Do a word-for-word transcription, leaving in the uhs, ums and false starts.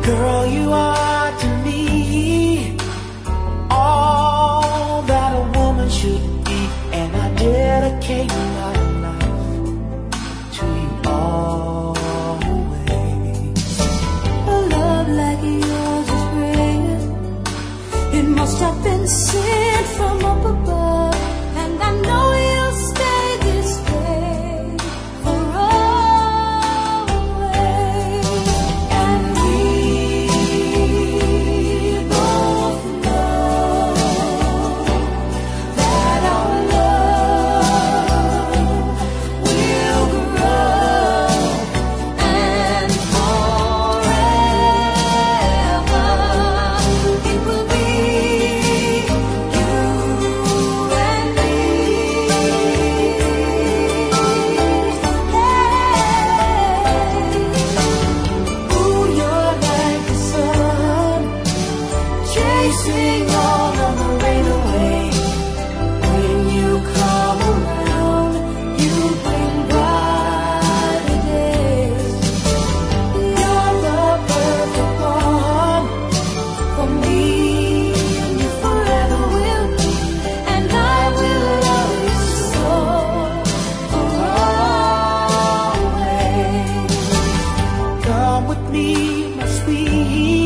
Girl, you are to me all that a woman should be, and I dedicate my life to you always. A love like yours is rare. It must have been sent from up above, and I know you'll stay this way for always. And we both know that our love will grow, and forever it will be you and me. Ooh, you're like the sun, chasing all of the rain away. When you come around, you bring brighter days. You're the perfect one for me, and you forever will be, and I will love you so for always. Come with me, my sweet.